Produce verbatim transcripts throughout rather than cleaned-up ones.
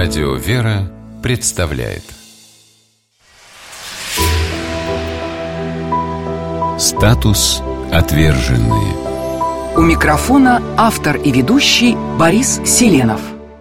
Радио «Вера» представляет «Статус отверженные». У микрофона автор и ведущий Борис Селенов.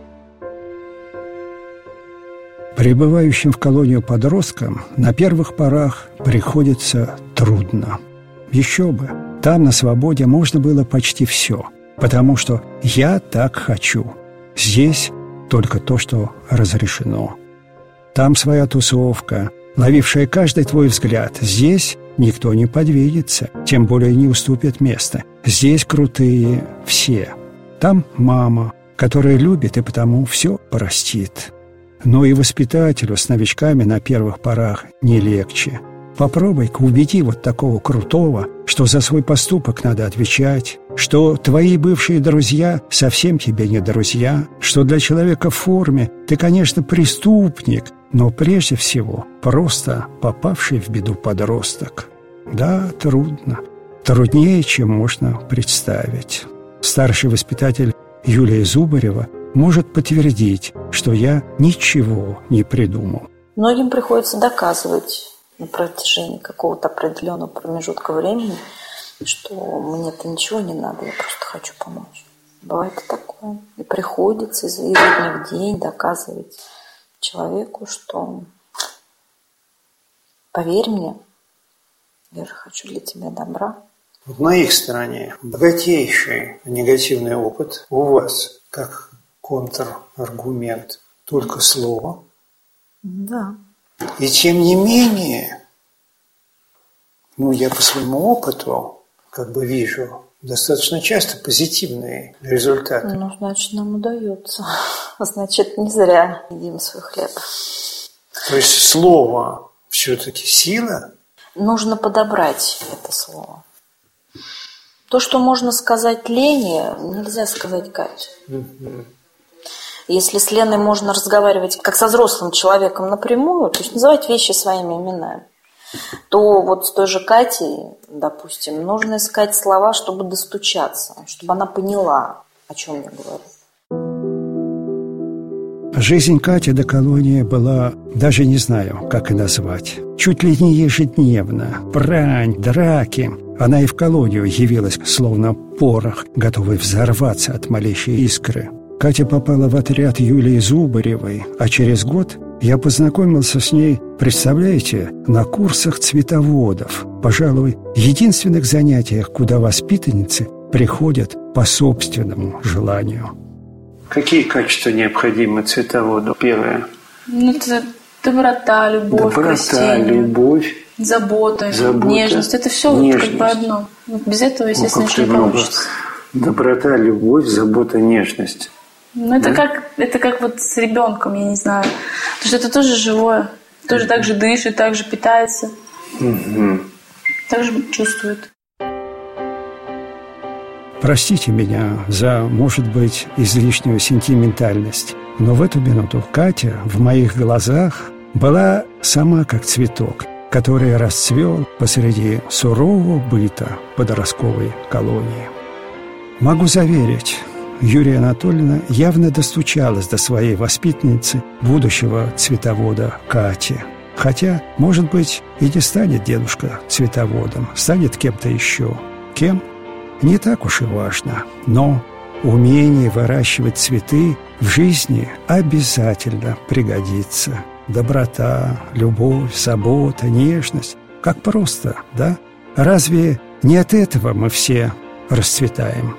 Прибывающим в колонию подросткам на первых порах приходится трудно. Еще бы, там на свободе можно было почти все, потому что «я так хочу». Здесь только то, что разрешено. Там своя тусовка, ловившая каждый твой взгляд. Здесь никто не подвинется, тем более не уступит место. Здесь крутые все. Там мама, которая любит и потому все простит. Но и воспитателю с новичками на первых порах не легче. Попробуй-ка убеди вот такого крутого, что за свой поступок надо отвечать, что твои бывшие друзья совсем тебе не друзья, что для человека в форме ты, конечно, преступник, но прежде всего просто попавший в беду подросток. Да, трудно. Труднее, чем можно представить. Старший воспитатель Юлия Зубарева может подтвердить, что я ничего не придумал. Многим приходится доказывать на протяжении какого-то определенного промежутка времени, что мне-то ничего не надо, я просто хочу помочь. Бывает и такое. И приходится из дня в день доказывать человеку, что поверь мне, я же хочу для тебя добра. В моих стороне богатейший негативный опыт. У вас как контраргумент только слово. Да. И тем не менее, ну, я по своему опыту как бы вижу достаточно часто позитивные результаты. Ну, значит, нам удается. Значит, не зря едим свой хлеб. То есть слово все-таки сила? Нужно подобрать это слово. То, что можно сказать Лене, нельзя сказать Кате. Угу. Если с Леной можно разговаривать как со взрослым человеком напрямую, то есть называть вещи своими именами, то вот с той же Катей, допустим, нужно искать слова, чтобы достучаться, чтобы она поняла, о чем я говорю. Жизнь Кати до колонии была, даже не знаю, как и назвать, чуть ли не ежедневно. Брань, драки. Она и в колонию явилась, словно порох, готовый взорваться от малейшей искры. Катя попала в отряд Юлии Зубаревой, а через год я познакомился с ней, представляете, на курсах цветоводов. Пожалуй, единственных занятиях, куда воспитанницы приходят по собственному желанию. Какие качества необходимы цветоводу? Первое. Ну, это доброта, любовь, доброта, красивее, любовь, забота, забота, нежность. Это все нежность. Как бы одно. Без этого, естественно, ну, ничего не много. получится. Доброта, любовь, забота, нежность. Ну, это, да? как, это как вот с ребенком, я не знаю. Потому что это тоже живое. Тоже так же дышит, так же питается. Угу. Так же чувствует. Простите меня за, может быть, излишнюю сентиментальность, но в эту минуту Катя в моих глазах была сама как цветок, который расцвел посреди сурового быта подростковой колонии. Могу заверить, Юлия Анатольевна явно достучалась до своей воспитанницы, будущего цветовода Кати. Хотя, может быть, и не станет дедушка цветоводом, станет кем-то еще. Кем? Не так уж и важно. Но умение выращивать цветы в жизни обязательно пригодится. Доброта, любовь, забота, нежность. Как просто, да? Разве не от этого мы все расцветаем?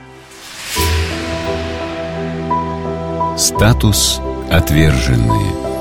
Статус отверженные.